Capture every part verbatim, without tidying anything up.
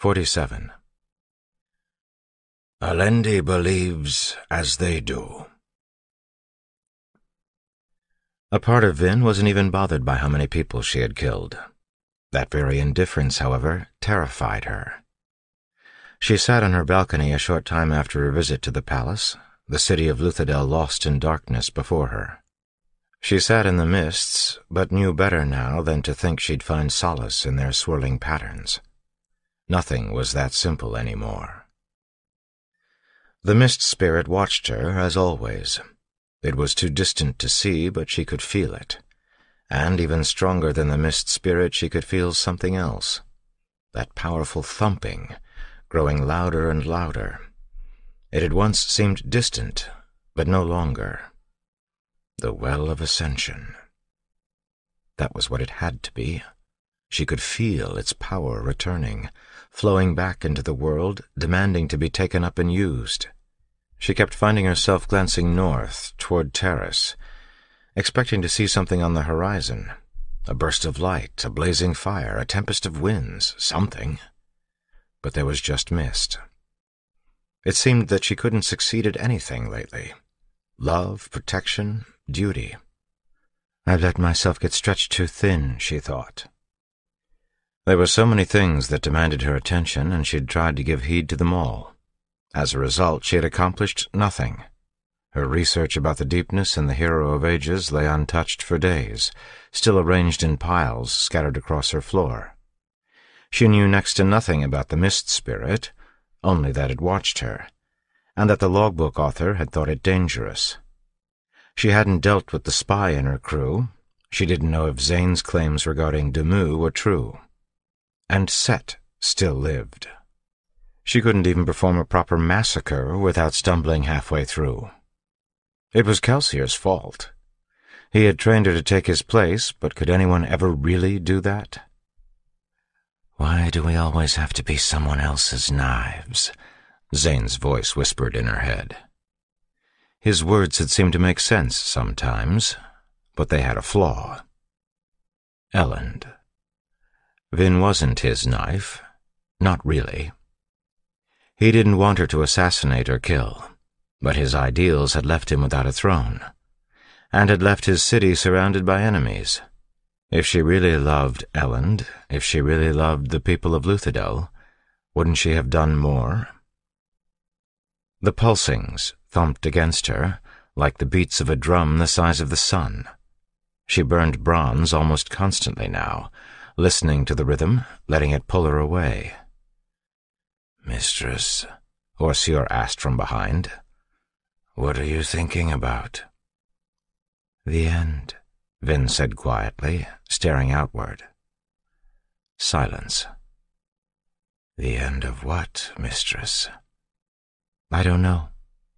forty-seven. Alendi believes as they do. A part of Vin wasn't even bothered by how many people she had killed. That very indifference, however, terrified her. She sat on her balcony a short time after her visit to the palace, the city of Luthadel lost in darkness before her. She sat in the mists, but knew better now than to think she'd find solace in their swirling patterns. Nothing was that simple anymore. The mist spirit watched her, as always. It was too distant to see, but she could feel it. And even stronger than the mist spirit, she could feel something else. That powerful thumping, growing louder and louder. It had once seemed distant, but no longer. The Well of Ascension. That was what it had to be. She could feel its power returning, flowing back into the world, demanding to be taken up and used. She kept finding herself glancing north, toward Terrace, expecting to see something on the horizon. A burst of light, a blazing fire, a tempest of winds, something. But there was just mist. It seemed that she couldn't succeed at anything lately. Love, protection, duty. I've let myself get stretched too thin, she thought. There were so many things that demanded her attention, and she'd tried to give heed to them all. As a result, she had accomplished nothing. Her research about the deepness and the hero of ages lay untouched for days, still arranged in piles scattered across her floor. She knew next to nothing about the mist spirit, only that it watched her, and that the logbook author had thought it dangerous. She hadn't dealt with the spy in her crew. She didn't know if Zane's claims regarding Demus were true. And Set still lived. She couldn't even perform a proper massacre without stumbling halfway through. It was Kelsier's fault. He had trained her to take his place, but could anyone ever really do that? Why do we always have to be someone else's knives? Zane's voice whispered in her head. His words had seemed to make sense sometimes, but they had a flaw. Elend. Vin wasn't his knife. Not really. He didn't want her to assassinate or kill, but his ideals had left him without a throne, and had left his city surrounded by enemies. If she really loved Elend, if she really loved the people of Luthadel, wouldn't she have done more? The pulsings thumped against her, like the beats of a drum the size of the sun. She burned bronze almost constantly now, listening to the rhythm, letting it pull her away. "Mistress," Orsier asked from behind, "what are you thinking about?" "The end," Vin said quietly, staring outward. Silence. "The end of what, mistress?" "I don't know."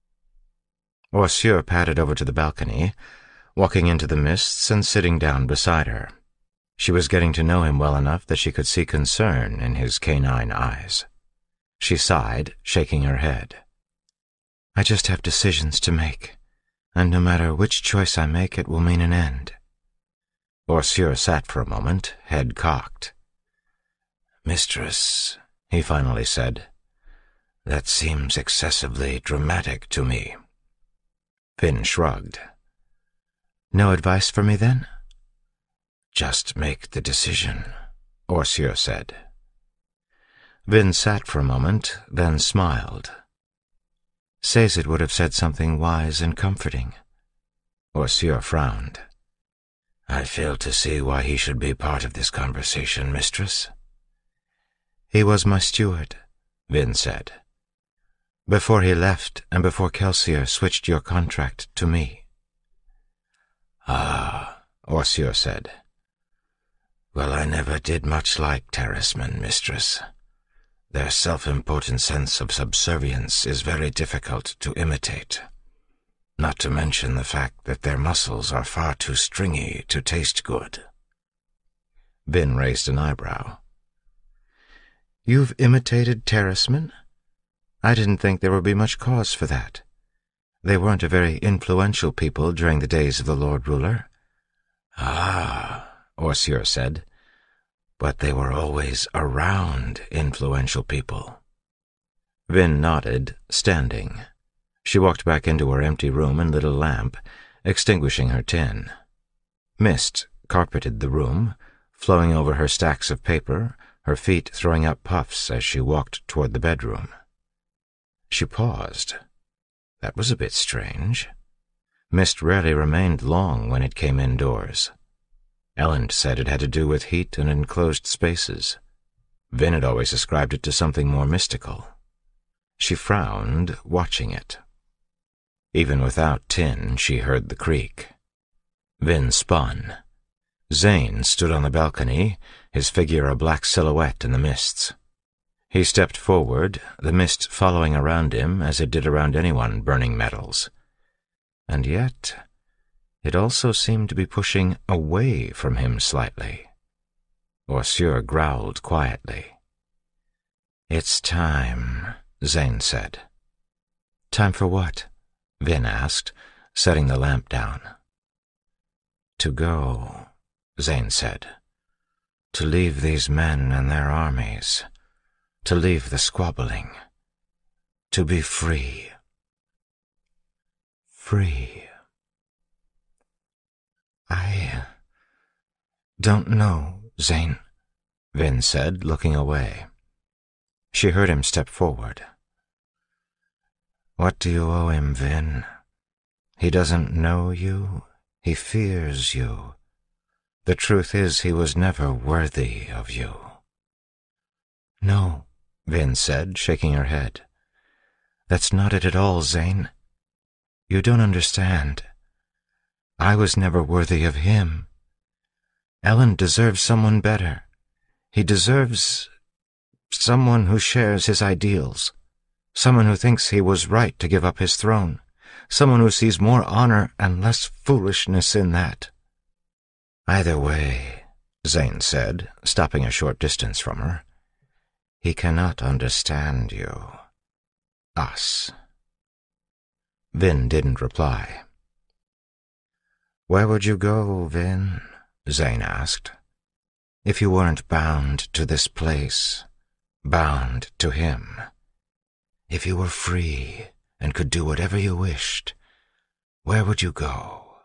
Orsier padded over to the balcony, walking into the mists and sitting down beside her. She was getting to know him well enough that she could see concern in his canine eyes. She sighed, shaking her head. "I just have decisions to make, and no matter which choice I make, it will mean an end." Orsier sat for a moment, head cocked. "Mistress," he finally said, "that seems excessively dramatic to me." Vin shrugged. "No advice for me, then?" "Just make the decision," Orsier said. Vin sat for a moment, then smiled. Sazed would have said something wise and comforting. Orsier frowned. "I fail to see why he should be part of this conversation, mistress." "He was my steward," Vin said. "Before he left, and before Kelsier switched your contract to me." "Ah," Orsier said. "Well, I never did much like Terracemen, mistress. Their self-important sense of subservience is very difficult to imitate, not to mention the fact that their muscles are far too stringy to taste good." Vin raised an eyebrow. "You've imitated Terracemen? I didn't think there would be much cause for that. They weren't a very influential people during the days of the Lord Ruler." "Ah," Orsier said. But they were always around influential people. Vin nodded, standing. She walked back into her empty room and lit a lamp, extinguishing her tin. Mist carpeted the room, flowing over her stacks of paper, her feet throwing up puffs as she walked toward the bedroom. She paused. That was a bit strange. Mist rarely remained long when it came indoors. Elend said it had to do with heat and enclosed spaces. Vin had always ascribed it to something more mystical. She frowned, watching it. Even without tin, she heard the creak. Vin spun. Zane stood on the balcony, his figure a black silhouette in the mists. He stepped forward, the mist following around him as it did around anyone burning metals. And yet, it also seemed to be pushing away from him slightly. Orsur growled quietly. "It's time," Zane said. "Time for what?" Vin asked, setting the lamp down. "To go," Zane said. "To leave these men and their armies. To leave the squabbling. To be free." Free. "I don't know, Zane," Vin said, looking away. She heard him step forward. "What do you owe him, Vin? He doesn't know you. He fears you. The truth is he was never worthy of you." "No," Vin said, shaking her head. "That's not it at all, Zane. You don't understand. I was never worthy of him. Elend deserves someone better. He deserves someone who shares his ideals, someone who thinks he was right to give up his throne, someone who sees more honor and less foolishness in that." "Either way," Zane said, stopping a short distance from her, "he cannot understand you. Us." Vin didn't reply. "Where would you go, Vin?" Zane asked. "If you weren't bound to this place, bound to him. If you were free and could do whatever you wished, where would you go?"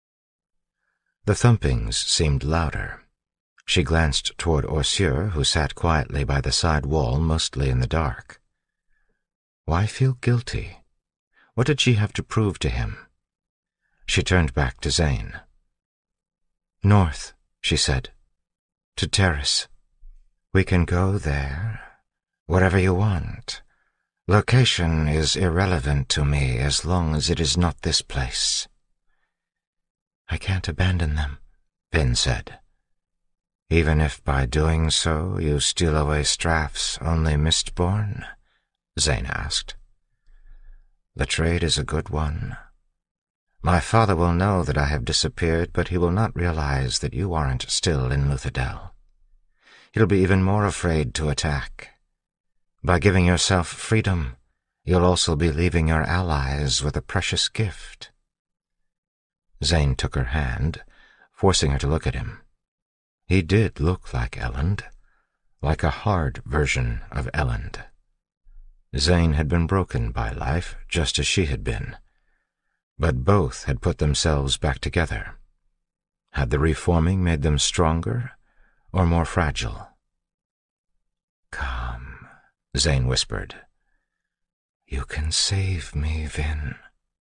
The thumpings seemed louder. She glanced toward Orsur, who sat quietly by the side wall, mostly in the dark. Why feel guilty? What did she have to prove to him? She turned back to Zane. "North," she said. "To Terrace. We can go there, wherever you want. Location is irrelevant to me as long as it is not this place." "I can't abandon them," Vin said. "Even if by doing so you steal away Straff's only Mistborn?" Zane asked. "The trade is a good one. My father will know that I have disappeared, but he will not realize that you aren't still in Luthadel. He'll be even more afraid to attack. By giving yourself freedom, you'll also be leaving your allies with a precious gift." Zane took her hand, forcing her to look at him. He did look like Elend, like a hard version of Elend. Zane had been broken by life, just as she had been, but both had put themselves back together. Had the reforming made them stronger or more fragile? "Come," Zane whispered. "You can save me, Vin."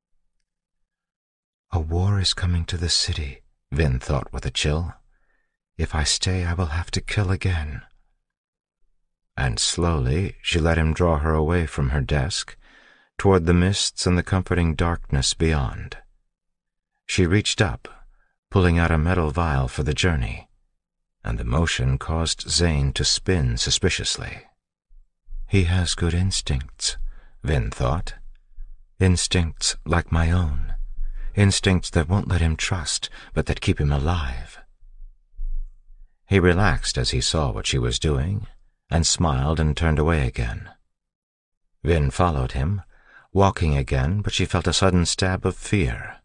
A war is coming to the city, Vin thought with a chill. If I stay, I will have to kill again. And slowly she let him draw her away from her desk, toward the mists and the comforting darkness beyond. She reached up, pulling out a metal vial for the journey, and the motion caused Zane to spin suspiciously. He has good instincts, Vin thought. Instincts like my own. Instincts that won't let him trust, but that keep him alive. He relaxed as he saw what she was doing, and smiled and turned away again. Vin followed him, walking again, but she felt a sudden stab of fear.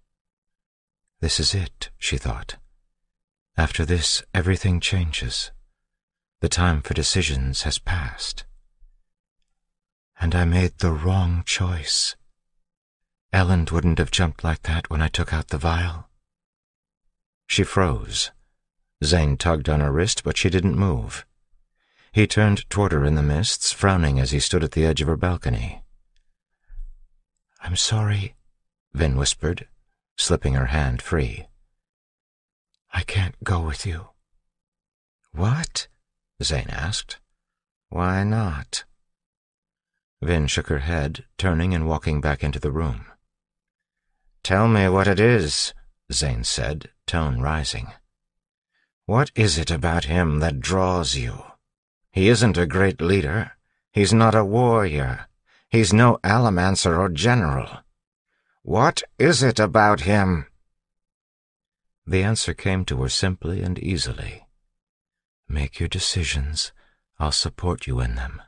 This is it, she thought. After this, everything changes. The time for decisions has passed. And I made the wrong choice. Elend wouldn't have jumped like that when I took out the vial. She froze. Zane tugged on her wrist, but she didn't move. He turned toward her in the mists, frowning as he stood at the edge of her balcony. "I'm sorry," Vin whispered, slipping her hand free. "I can't go with you." "What?" Zane asked. "Why not?" Vin shook her head, turning and walking back into the room. "Tell me what it is," Zane said, tone rising. "What is it about him that draws you? He isn't a great leader. He's not a warrior. He's no allomancer or general. What is it about him?" The answer came to her simply and easily. "Make your decisions. I'll support you in them."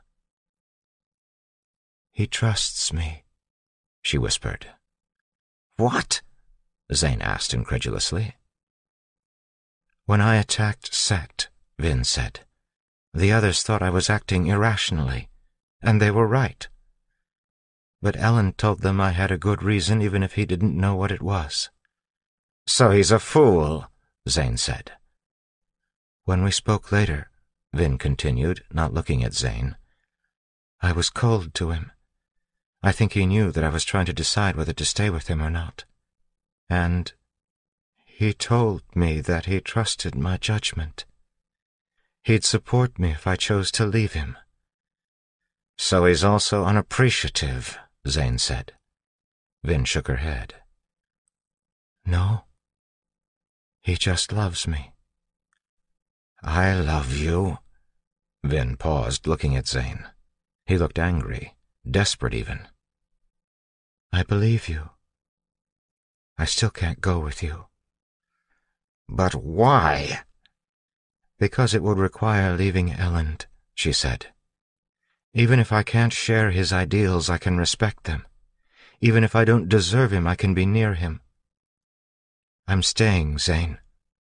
"He trusts me," she whispered. "What?" Zane asked incredulously. "When I attacked Set," Vin said, "the others thought I was acting irrationally, and they were right. But Elend told them I had a good reason even if he didn't know what it was." "So he's a fool," Zane said. "When we spoke later," Vin continued, not looking at Zane, "I was cold to him. I think he knew that I was trying to decide whether to stay with him or not. And he told me that he trusted my judgment. He'd support me if I chose to leave him." "So he's also unappreciative," Zane said. Vin shook her head. "No. He just loves me." "I love you." Vin paused, looking at Zane. He looked angry, desperate even. "I believe you. I still can't go with you." "But why?" "Because it would require leaving Elend," she said. "Even if I can't share his ideals, I can respect them. Even if I don't deserve him, I can be near him. I'm staying, Zane."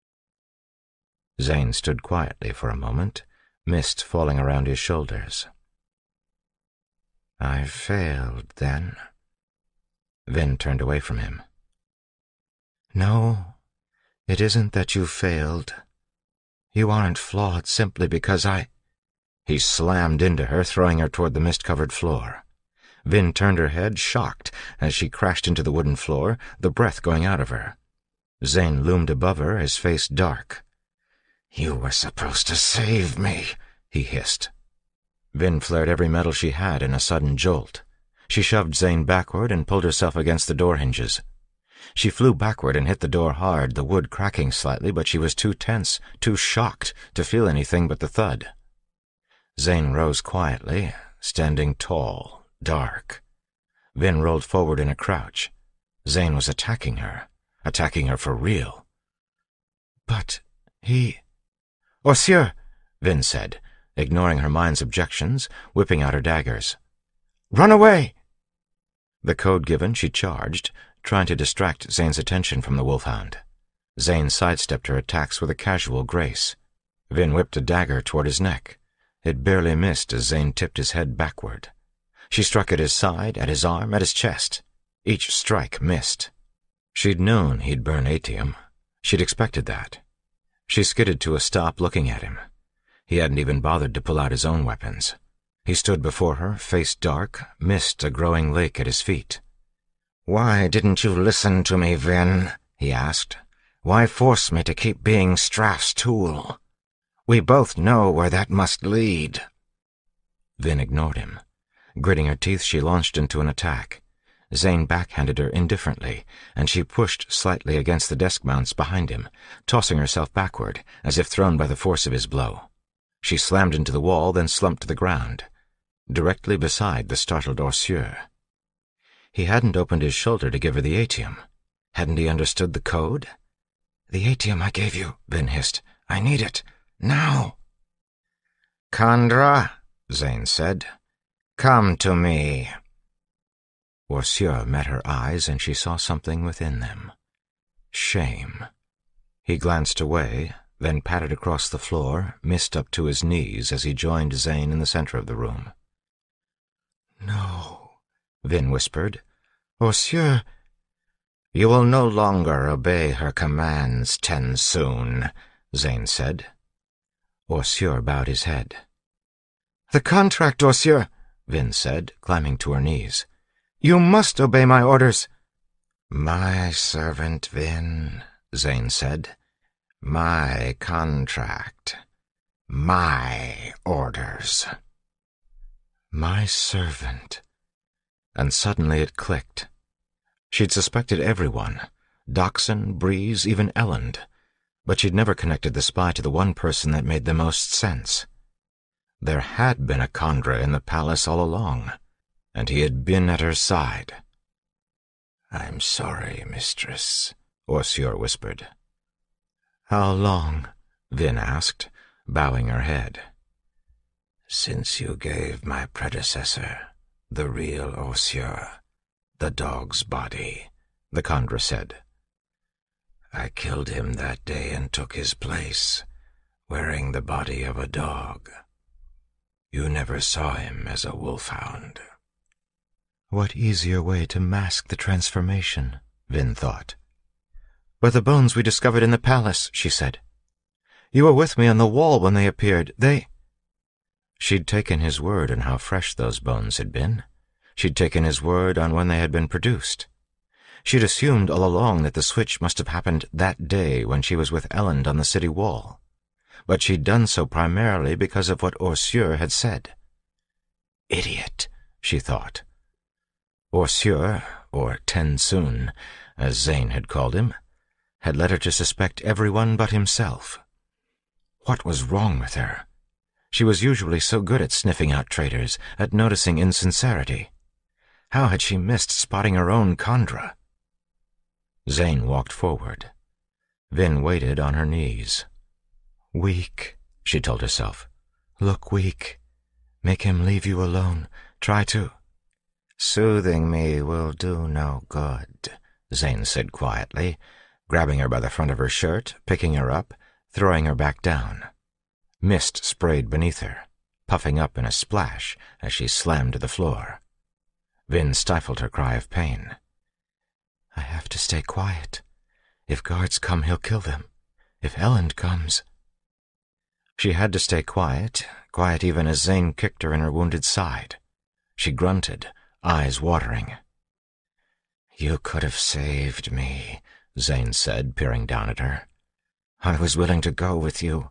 Zane stood quietly for a moment, mist falling around his shoulders. "I failed, then." Vin turned away from him. "No, it isn't that you failed. You aren't flawed simply because I—" He slammed into her, throwing her toward the mist-covered floor. Vin turned her head, shocked, as she crashed into the wooden floor, the breath going out of her. Zane loomed above her, his face dark. "You were supposed to save me," he hissed. Vin flared every metal she had in a sudden jolt. She shoved Zane backward and pulled herself against the door hinges. She flew backward and hit the door hard, the wood cracking slightly, but she was too tense, too shocked, to feel anything but the thud. Zane rose quietly, standing tall, dark. Vin rolled forward in a crouch. Zane was attacking her, attacking her for real. "But he—" "Monsieur," Vin said, ignoring her mind's objections, whipping out her daggers. "Run away!" The code given, she charged, trying to distract Zane's attention from the wolfhound. Zane sidestepped her attacks with a casual grace. Vin whipped a dagger toward his neck. It barely missed as Zane tipped his head backward. She struck at his side, at his arm, at his chest. Each strike missed. She'd known he'd burn Atium. She'd expected that. She skidded to a stop, looking at him. He hadn't even bothered to pull out his own weapons. He stood before her, face dark, mist a growing lake at his feet. "Why didn't you listen to me, Vin?" he asked. "Why force me to keep being Straff's tool? We both know where that must lead." Vin ignored him. Gritting her teeth, she launched into an attack. Zane backhanded her indifferently, and she pushed slightly against the desk mounts behind him, tossing herself backward, as if thrown by the force of his blow. She slammed into the wall, then slumped to the ground, directly beside the startled Orsier. He hadn't opened his shoulder to give her the Atium. Hadn't he understood the code? "The Atium I gave you," Vin hissed. "I need it. Now." "Kandra," Zane said, "come to me." Orsier met her eyes, and she saw something within them. Shame. He glanced away, then padded across the floor, mist up to his knees as he joined Zane in the center of the room. "No," Vin whispered. "Monsieur—" "You will no longer obey her commands, Tensoon," Zane said. Orsure bowed his head. "The contract, Orsure," Vin said, climbing to her knees. "You must obey my orders." "My servant, Vin," Zane said. "My contract. My orders." My servant. And suddenly it clicked. She'd suspected everyone, Dockson, Breeze, even Elend, but she'd never connected the spy to the one person that made the most sense. There had been a Kandra in the palace all along, and he had been at her side. "I'm sorry, mistress," Orsure whispered. "How long?" Vin asked, bowing her head. "Since you gave my predecessor, the real Orsure, the dog's body," the Kandra said. "I killed him that day and took his place, wearing the body of a dog. You never saw him as a wolfhound." What easier way to mask the transformation, Vin thought. "But the bones we discovered in the palace," she said. "You were with me on the wall when they appeared. They—" She'd taken his word on how fresh those bones had been. She'd taken his word on when they had been produced. She'd assumed all along that the switch must have happened that day when she was with Elend on the city wall. But she'd done so primarily because of what Orsure had said. Idiot, she thought. Orsure, or Tensoon, as Zane had called him, had led her to suspect everyone but himself. What was wrong with her? She was usually so good at sniffing out traitors, at noticing insincerity. How had she missed spotting her own Kandra? Zane walked forward. Vin waited on her knees. "Weak," she told herself. "Look weak. Make him leave you alone. Try to—" "Soothing me will do no good," Zane said quietly, grabbing her by the front of her shirt, picking her up, throwing her back down. Mist sprayed beneath her, puffing up in a splash as she slammed to the floor. Vin stifled her cry of pain. "I have to stay quiet. If guards come, he'll kill them. If Elend comes—" She had to stay quiet, quiet even as Zane kicked her in her wounded side. She grunted, eyes watering. "You could have saved me," Zane said, peering down at her. "I was willing to go with you.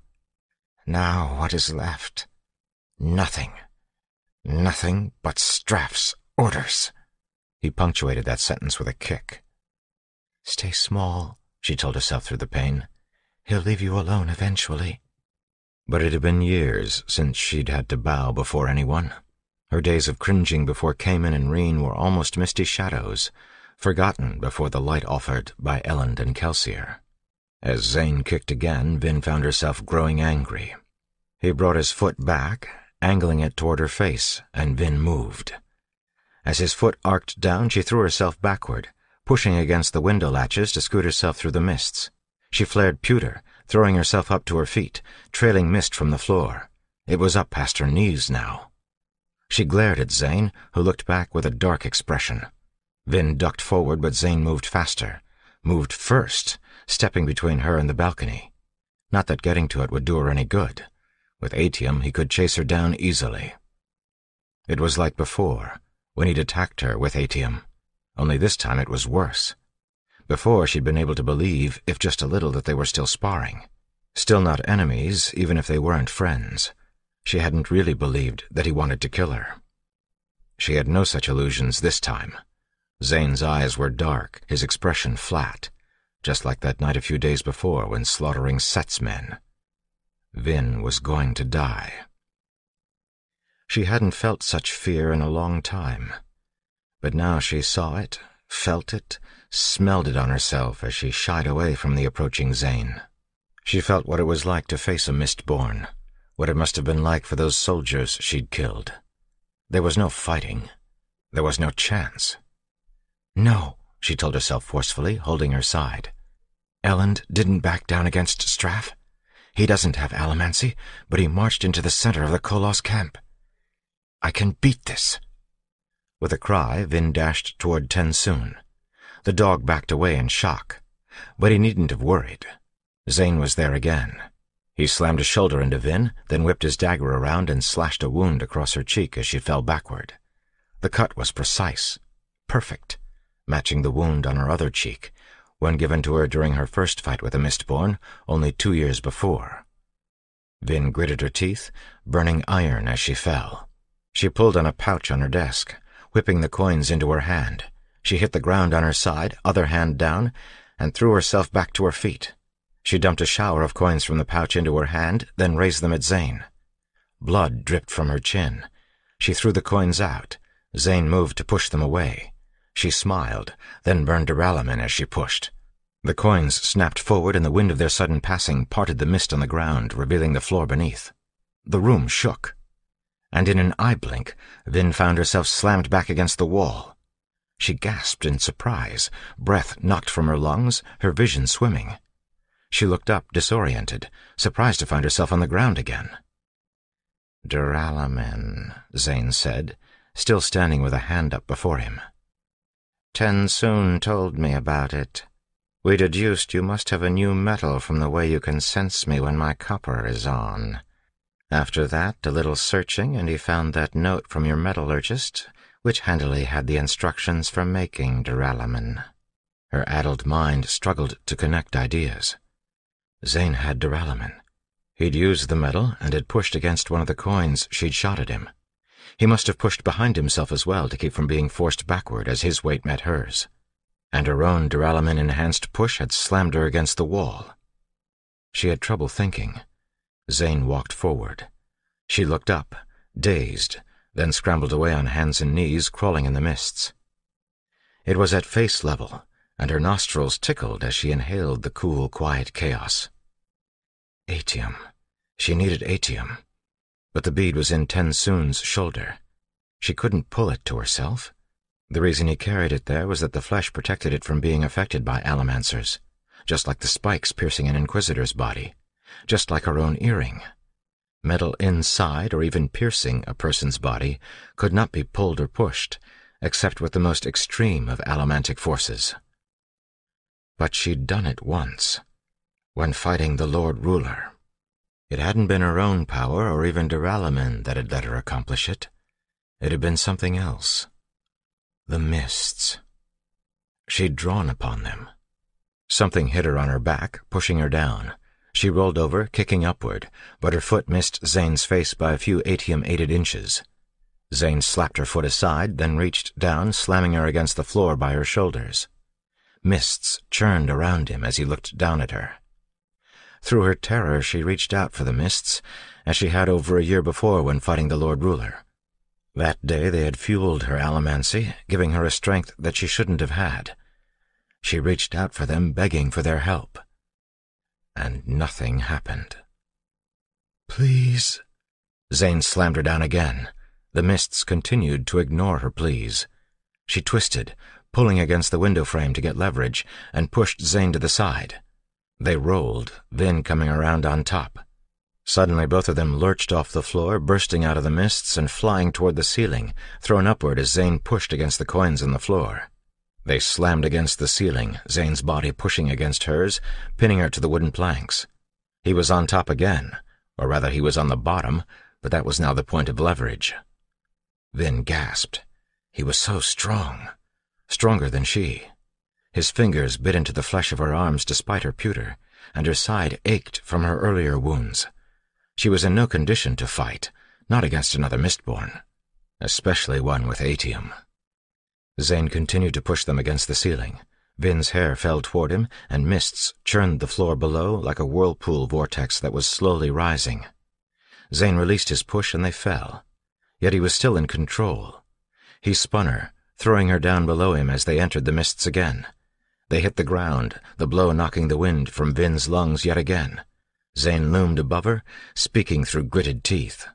Now what is left? Nothing. Nothing but Straff's orders." He punctuated that sentence with a kick. "Stay small," she told herself through the pain. "He'll leave you alone eventually." But it had been years since she'd had to bow before anyone. Her days of cringing before Cayman and Reen were almost misty shadows, forgotten before the light offered by Elend and Kelsier. As Zane kicked again, Vin found herself growing angry. He brought his foot back, angling it toward her face, and Vin moved. As his foot arced down, she threw herself backward, pushing against the window latches to scoot herself through the mists. She flared pewter, throwing herself up to her feet, trailing mist from the floor. It was up past her knees now. She glared at Zane, who looked back with a dark expression. Vin ducked forward, but Zane moved faster, moved first, stepping between her and the balcony. Not that getting to it would do her any good. With Atium, he could chase her down easily. It was like before, when he'd attacked her with Atium, only this time it was worse. Before, she'd been able to believe, if just a little, that they were still sparring. Still not enemies, even if they weren't friends. She hadn't really believed that he wanted to kill her. She had no such illusions this time. Zane's eyes were dark, his expression flat, just like that night a few days before when slaughtering Set's men. Vin was going to die. She hadn't felt such fear in a long time, but now she saw it, felt it, smelled it on herself as she shied away from the approaching Zane. She felt what it was like to face a Mistborn, what it must have been like for those soldiers she'd killed. There was no fighting. There was no chance. No, she told herself forcefully, holding her side. Elend didn't back down against Straff. He doesn't have allomancy, but he marched into the center of the Koloss camp. I can beat this. With a cry, Vin dashed toward TenSoon. The dog backed away in shock, but he needn't have worried. Zane was there again. He slammed a shoulder into Vin, then whipped his dagger around and slashed a wound across her cheek as she fell backward. The cut was precise, perfect, matching the wound on her other cheek, one given to her during her first fight with the Mistborn only two years before. Vin gritted her teeth, burning iron as she fell. She pulled on a pouch on her desk, whipping the coins into her hand. She hit the ground on her side, other hand down, and threw herself back to her feet. She dumped a shower of coins from the pouch into her hand, then raised them at Zane. Blood dripped from her chin. She threw the coins out. Zane moved to push them away. She smiled, then burned duralumin as she pushed. The coins snapped forward, and the wind of their sudden passing parted the mist on the ground, revealing the floor beneath. The room shook, and in an eye blink, Vin found herself slammed back against the wall. She gasped in surprise, breath knocked from her lungs, her vision swimming. She looked up, disoriented, surprised to find herself on the ground again. "Duralumin," Zane said, still standing with a hand up before him. "TenSoon told me about it. We deduced you must have a new metal from the way you can sense me when my copper is on. After that, a little searching, and he found that note from your metallurgist, which handily had the instructions for making duralumin." Her addled mind struggled to connect ideas. Zane had duralumin. He'd used the metal and had pushed against one of the coins she'd shot at him. He must have pushed behind himself as well to keep from being forced backward as his weight met hers. And her own duralumin-enhanced push had slammed her against the wall. She had trouble thinking. Zane walked forward. She looked up, dazed, then scrambled away on hands and knees, crawling in the mists. It was at face level, and her nostrils tickled as she inhaled the cool, quiet chaos. Atium. She needed atium. But the bead was in TenSoon's shoulder. She couldn't pull it to herself. The reason he carried it there was that the flesh protected it from being affected by allomancers, just like the spikes piercing an Inquisitor's body, just like her own earring. Metal inside or even piercing a person's body could not be pulled or pushed, except with the most extreme of allomantic forces. But she'd done it once, when fighting the Lord Ruler. It hadn't been her own power or even duralumin that had let her accomplish it. It had been something else. The mists. She'd drawn upon them. Something hit her on her back, pushing her down. She rolled over, kicking upward, but her foot missed Zane's face by a few atium-aided inches. Zane slapped her foot aside, then reached down, slamming her against the floor by her shoulders. Mists churned around him as he looked down at her. Through her terror, she reached out for the mists, as she had over a year before when fighting the Lord Ruler. That day they had fueled her allomancy, giving her a strength that she shouldn't have had. She reached out for them, begging for their help. And nothing happened. "Please." Zane slammed her down again. The mists continued to ignore her pleas. She twisted, pulling against the window frame to get leverage, and pushed Zane to the side. They rolled, Vin coming around on top. Suddenly both of them lurched off the floor, bursting out of the mists and flying toward the ceiling, thrown upward as Zane pushed against the coins on the floor. They slammed against the ceiling, Zane's body pushing against hers, pinning her to the wooden planks. He was on top again, or rather he was on the bottom, but that was now the point of leverage. Vin gasped. He was so strong, stronger than she. His fingers bit into the flesh of her arms despite her pewter, and her side ached from her earlier wounds. She was in no condition to fight, not against another Mistborn, especially one with atium. Zane continued to push them against the ceiling. Vin's hair fell toward him, and mists churned the floor below like a whirlpool vortex that was slowly rising. Zane released his push and they fell. Yet he was still in control. He spun her, throwing her down below him as they entered the mists again. They hit the ground, the blow knocking the wind from Vin's lungs yet again. Zane loomed above her, speaking through gritted teeth.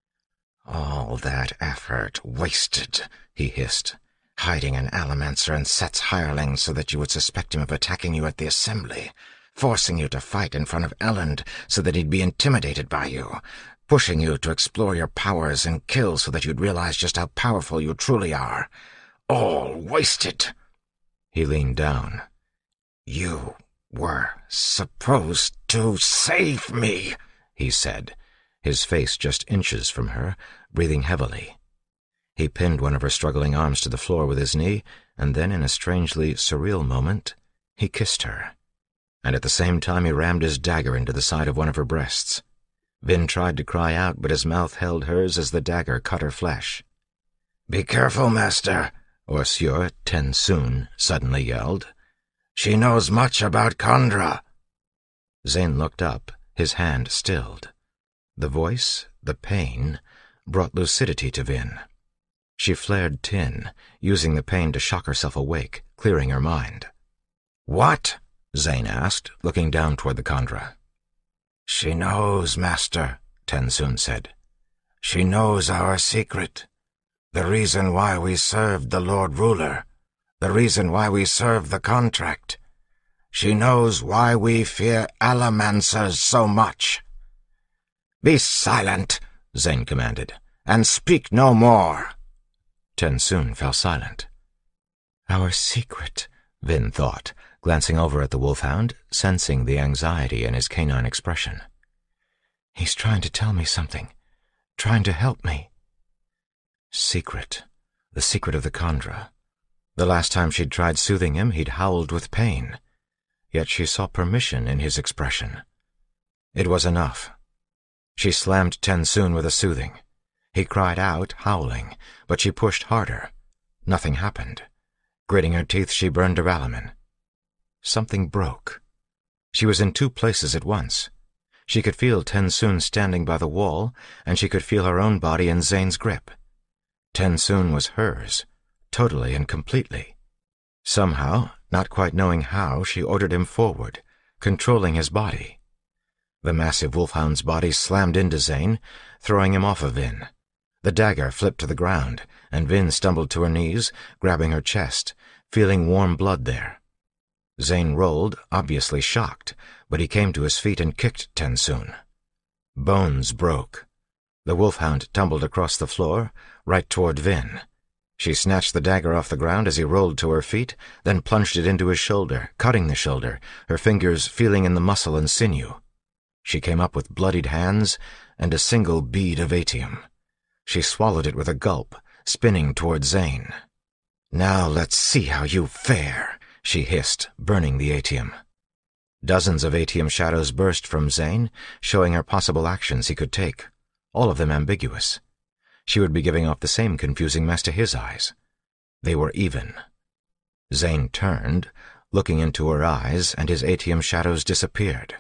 "All that effort wasted," he hissed. "Hiding an allomancer and Set's hireling so that you would suspect him of attacking you at the assembly. forcing you to fight in front of Elend so that he'd be intimidated by you, pushing you to explore your powers and kill so that you'd realize just how powerful you truly are. All wasted." He leaned down. "You were supposed to save me," he said, his face just inches from her, breathing heavily. He pinned one of her struggling arms to the floor with his knee, and then, in a strangely surreal moment, he kissed her. And at the same time he rammed his dagger into the side of one of her breasts. Vin tried to cry out, but his mouth held hers as the dagger cut her flesh. "Be careful, master," Orsier Tensoon suddenly yelled. "She knows much about Kandra." Zane looked up, his hand stilled. The voice, the pain, brought lucidity to Vin. She flared tin, using the pain to shock herself awake, clearing her mind. "What?" Zane asked, looking down toward the Kandra. "She knows, master," Tensoon said. "She knows our secret. The reason why we served the Lord Ruler. The reason why we served the contract. She knows why we fear Allomancers so much." "Be silent," Zane commanded, "and speak no more." Tensoon fell silent. "Our secret," Vin thought, glancing over at the wolfhound, sensing the anxiety in his canine expression. "He's trying to tell me something, trying to help me." Secret. The secret of the Kandra. The last time she'd tried soothing him, he'd howled with pain. Yet she saw permission in his expression. It was enough. She slammed Tensoon with a soothing. He cried out, howling, but she pushed harder. Nothing happened. Gritting her teeth, she burned duralumin. Something broke. She was in two places at once. She could feel Tensoon standing by the wall, and she could feel her own body in Zane's grip. Tensoon was hers, totally and completely. Somehow, not quite knowing how, she ordered him forward, controlling his body. The massive wolfhound's body slammed into Zane, throwing him off of Vin. The dagger flipped to the ground, and Vin stumbled to her knees, grabbing her chest, feeling warm blood there. Zane rolled, obviously shocked, but he came to his feet and kicked Tensoon. Bones broke. The wolfhound tumbled across the floor, right toward Vin. She snatched the dagger off the ground as he rolled to her feet, then plunged it into his shoulder, cutting the shoulder, her fingers feeling in the muscle and sinew. She came up with bloodied hands and a single bead of atium. She swallowed it with a gulp, spinning toward Zane. "Now let's see how you fare," she hissed, burning the atium. Dozens of atium shadows burst from Zane, showing her possible actions he could take, all of them ambiguous. She would be giving off the same confusing mess to his eyes. They were even. Zane turned, looking into her eyes, and his atium shadows disappeared.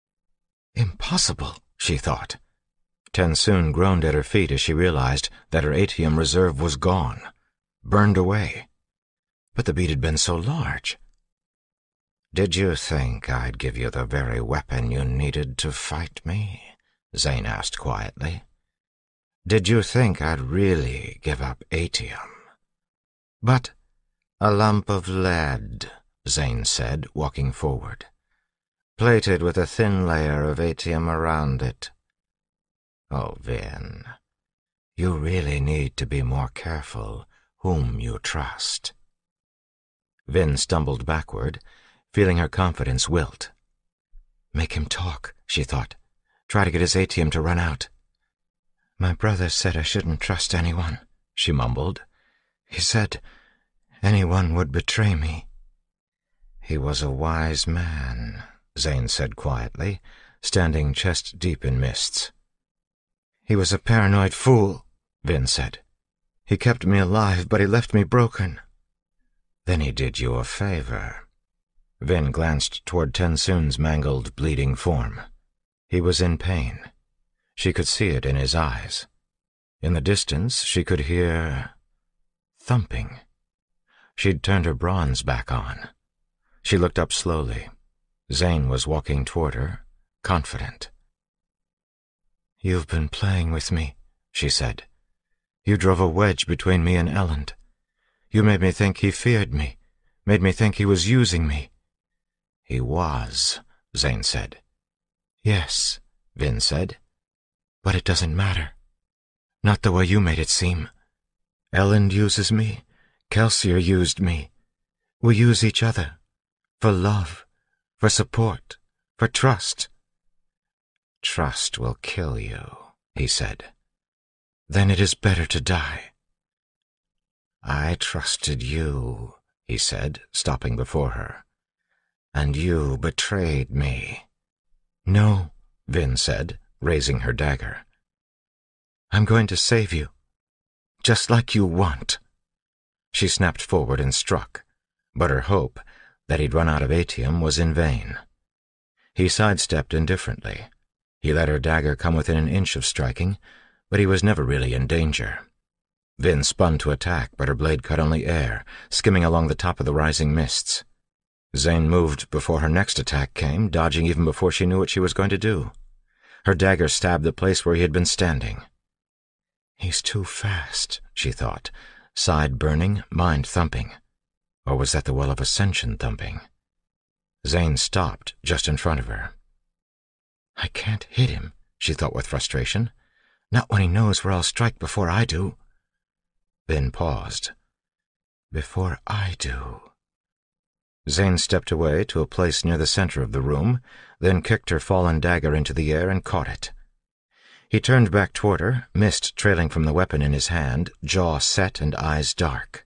"Impossible," she thought. Tensoon groaned at her feet as she realized that her atium reserve was gone, burned away. But the bead had been so large. "Did you think I'd give you the very weapon you needed to fight me?" Zane asked quietly. "Did you think I'd really give up atium?" "But a lump of lead," Zane said, walking forward, "plated with a thin layer of atium around it. Oh, Vin, you really need to be more careful whom you trust." Vin stumbled backward, feeling her confidence wilt. Make him talk, she thought. Try to get his atium to run out. "My brother said I shouldn't trust anyone," she mumbled. "He said anyone would betray me." "He was a wise man," Zane said quietly, standing chest-deep in mists. "He was a paranoid fool," Vin said. "He kept me alive, but he left me broken." "Then he did you a favor." Vin glanced toward Tensoon's mangled, bleeding form. He was in pain. She could see it in his eyes. In the distance, she could hear thumping. She'd turned her bronze back on. She looked up slowly. Zane was walking toward her, confident. "You've been playing with me," she said. "You drove a wedge between me and Elend. You made me think he feared me, made me think he was using me." "He was," Zane said. Yes, Vin said. But it doesn't matter. Not the way you made it seem. Elend uses me. Kelsier used me. We use each other. For love. For support. For trust. Trust will kill you, he said. Then it is better to die. I trusted you, he said, stopping before her. And you betrayed me. No, Vin said, raising her dagger. I'm going to save you. Just like you want. She snapped forward and struck, but her hope that he'd run out of atium was in vain. He sidestepped indifferently. He let her dagger come within an inch of striking, but he was never really in danger. Vin spun to attack, but her blade cut only air, skimming along the top of the rising mists. Zane moved before her next attack came, dodging even before she knew what she was going to do. Her dagger stabbed the place where he had been standing. He's too fast, she thought, side burning, mind thumping. Or was that the well of ascension thumping? Zane stopped just in front of her. I can't hit him, she thought with frustration. Not when he knows where I'll strike before I do. Vin paused. Before I do. Zane stepped away to a place near the center of the room, then kicked her fallen dagger into the air and caught it. He turned back toward her, mist trailing from the weapon in his hand, jaw set and eyes dark.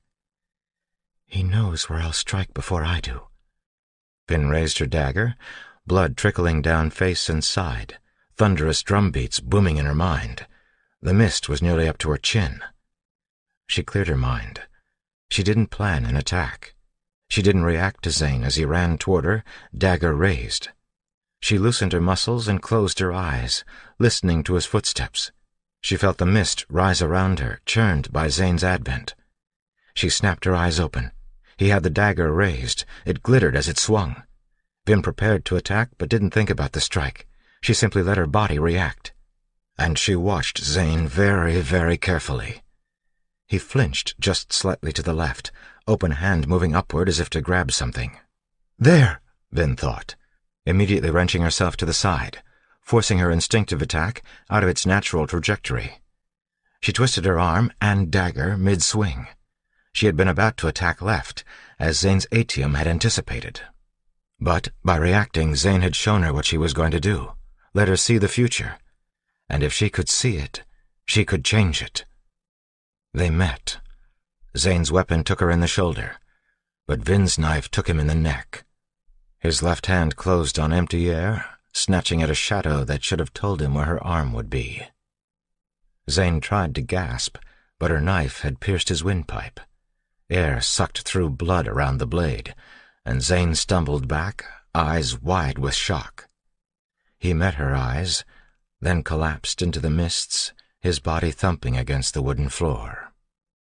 He knows where I'll strike before I do. Vin raised her dagger, blood trickling down face and side, thunderous drum beats booming in her mind. The mist was nearly up to her chin. She cleared her mind. She didn't plan an attack. She didn't react to Zane as he ran toward her, dagger raised. She loosened her muscles and closed her eyes, listening to his footsteps. She felt the mist rise around her, churned by Zane's advent. She snapped her eyes open. He had the dagger raised. It glittered as it swung. Vin prepared to attack, but didn't think about the strike. She simply let her body react. And she watched Zane very, very carefully. He flinched just slightly to the left, open hand moving upward as if to grab something. There, Vin thought, immediately wrenching herself to the side, forcing her instinctive attack out of its natural trajectory. She twisted her arm and dagger mid-swing. She had been about to attack left, as Zane's atium had anticipated. But by reacting, Zane had shown her what she was going to do, let her see the future. And if she could see it, she could change it. They met. Zane's weapon took her in the shoulder, but Vin's knife took him in the neck. His left hand closed on empty air, snatching at a shadow that should have told him where her arm would be. Zane tried to gasp, but her knife had pierced his windpipe. Air sucked through blood around the blade, and Zane stumbled back, eyes wide with shock. He met her eyes, then collapsed into the mists, his body thumping against the wooden floor.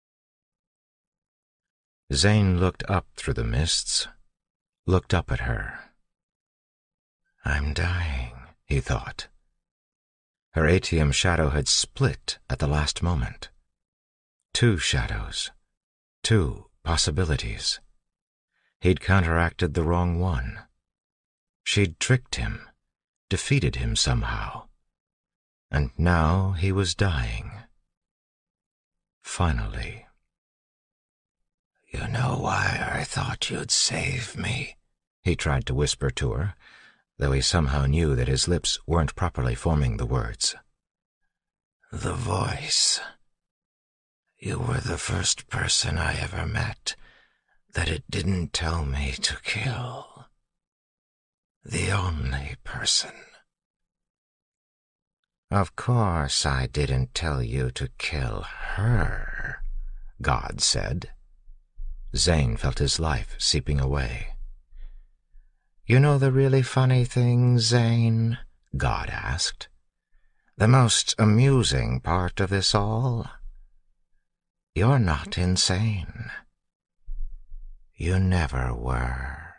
Zane looked up through the mists, looked up at her. I'm dying, he thought. Her atium shadow had split at the last moment. Two shadows. Two possibilities. He'd counteracted the wrong one. She'd tricked him, defeated him somehow. And now he was dying. Finally. You know why I thought you'd save me? He tried to whisper to her, though he somehow knew that his lips weren't properly forming the words. The voice. You were the first person I ever met that it didn't tell me to kill. The only person. Of course I didn't tell you to kill her, God said. Zane felt his life seeping away. You know the really funny thing, Zane? God asked. The most amusing part of this all? You're not insane. You never were.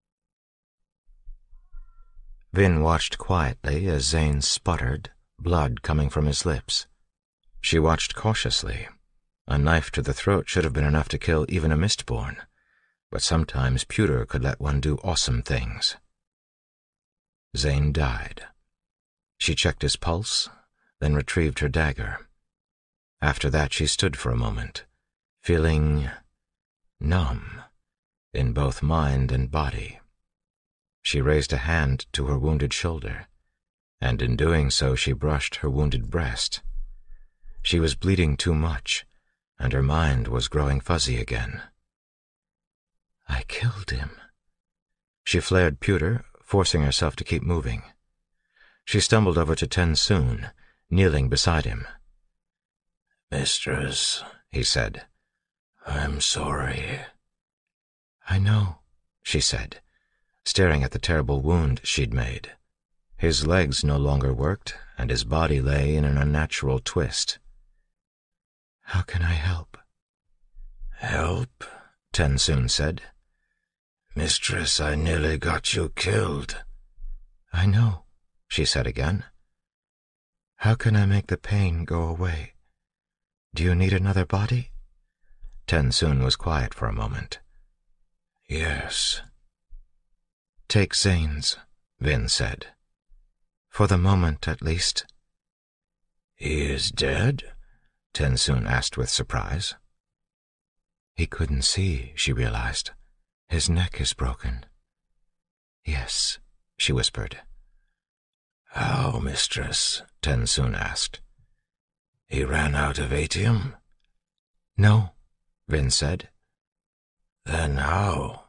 Vin watched quietly as Zane sputtered, blood coming from his lips. She watched cautiously. A knife to the throat should have been enough to kill even a Mistborn, but sometimes pewter could let one do awesome things. Zane died. She checked his pulse, then retrieved her dagger. After that she stood for a moment, feeling numb in both mind and body. She raised a hand to her wounded shoulder, and in doing so she brushed her wounded breast. She was bleeding too much, and her mind was growing fuzzy again. I killed him. She flared pewter, forcing herself to keep moving. She stumbled over to Ten-Sun, kneeling beside him. Mistress, he said, I'm sorry. I know, she said, staring at the terrible wound she'd made. His legs no longer worked, and his body lay in an unnatural twist. How can I help? Help? Ten-Sun said. Mistress, I nearly got you killed. I know, she said again. How can I make the pain go away? Do you need another body? Ten-Sun was quiet for a moment. Yes. Take Zane's, Vin said. For the moment, at least. He is dead? Ten-Sun asked with surprise. He couldn't see, she realized. His neck is broken. Yes, she whispered. How, mistress? Ten-Sun asked. He ran out of atium? No, Vin said. Then how?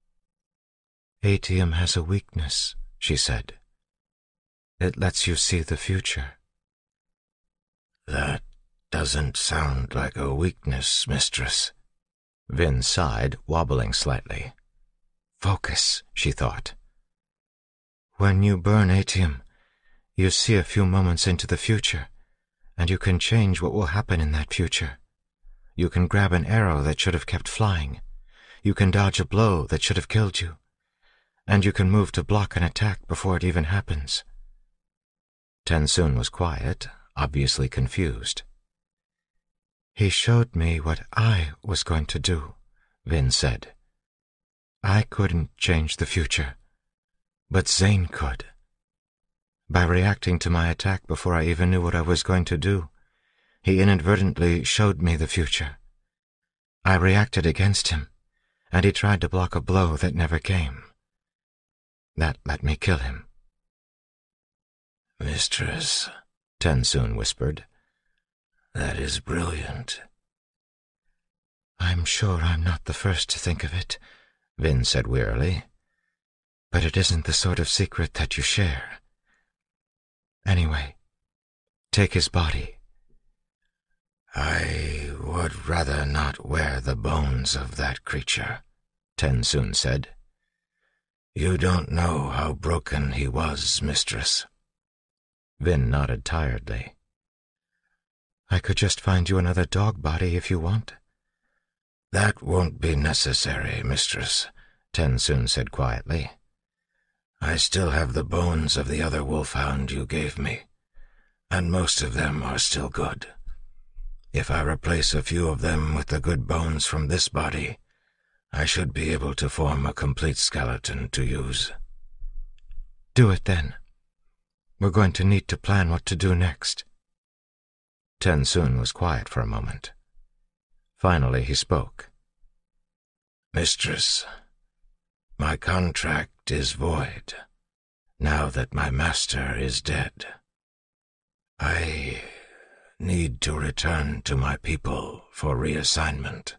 Atium has a weakness, she said. It lets you see the future. That doesn't sound like a weakness, mistress. Vin sighed, wobbling slightly. Focus, she thought. When you burn atium, you see a few moments into the future, and you can change what will happen in that future. You can grab an arrow that should have kept flying. You can dodge a blow that should have killed you. And you can move to block an attack before it even happens. Ten-Sun was quiet, obviously confused. He showed me what I was going to do, Vin said. I couldn't change the future, but Zane could. By reacting to my attack before I even knew what I was going to do, he inadvertently showed me the future. I reacted against him, and he tried to block a blow that never came. That let me kill him. Mistress, Ten-Sun whispered. That is brilliant. I'm sure I'm not the first to think of it, Vin said wearily. But it isn't the sort of secret that you share. Anyway, take his body. I would rather not wear the bones of that creature, Ten-Sun said. You don't know how broken he was, mistress. Vin nodded tiredly. I could just find you another dog body if you want. That won't be necessary, mistress, Ten-Sun said quietly. I still have the bones of the other wolfhound you gave me, and most of them are still good. If I replace a few of them with the good bones from this body, I should be able to form a complete skeleton to use. Do it then. We're going to need to plan what to do next. Ten-Sun was quiet for a moment. Finally he spoke. Mistress, my contract is void, now that my master is dead. I need to return to my people for reassignment.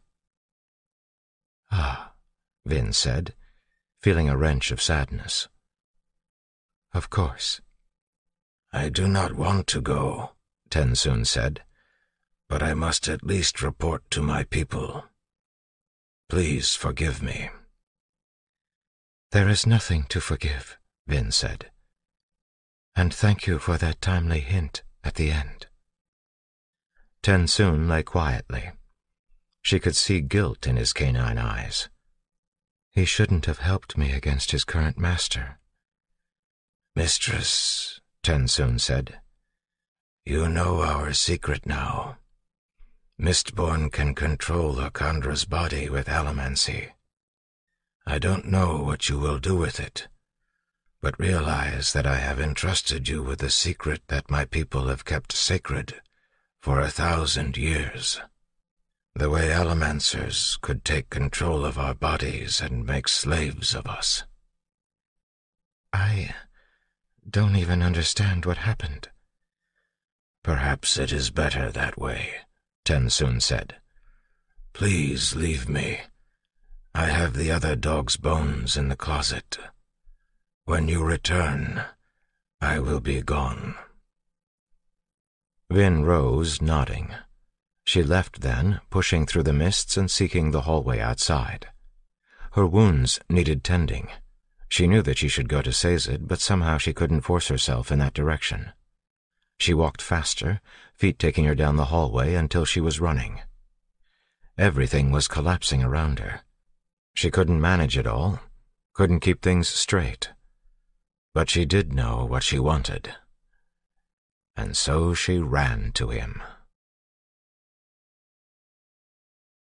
Ah, Vin said, feeling a wrench of sadness. Of course. I do not want to go, Ten-Sun said, but I must at least report to my people. Please forgive me. There is nothing to forgive, Vin said. And thank you for that timely hint at the end. Ten-Sun lay quietly. She could see guilt in his canine eyes. He shouldn't have helped me against his current master. Mistress, Ten-Sun said, you know our secret now. Mistborn can control Akandra's body with allomancy. I don't know what you will do with it, but realize that I have entrusted you with a secret that my people have kept sacred for a thousand years. The way Allomancers could take control of our bodies and make slaves of us. I don't even understand what happened. Perhaps it is better that way, TenSoon said. Please leave me. I have the other dog's bones in the closet. When you return, I will be gone. Vin rose, nodding. She left then, pushing through the mists and seeking the hallway outside. Her wounds needed tending. She knew that she should go to Sazed, but somehow she couldn't force herself in that direction. She walked faster, feet taking her down the hallway until she was running. Everything was collapsing around her. She couldn't manage it all, couldn't keep things straight. But she did know what she wanted. And so she ran to him.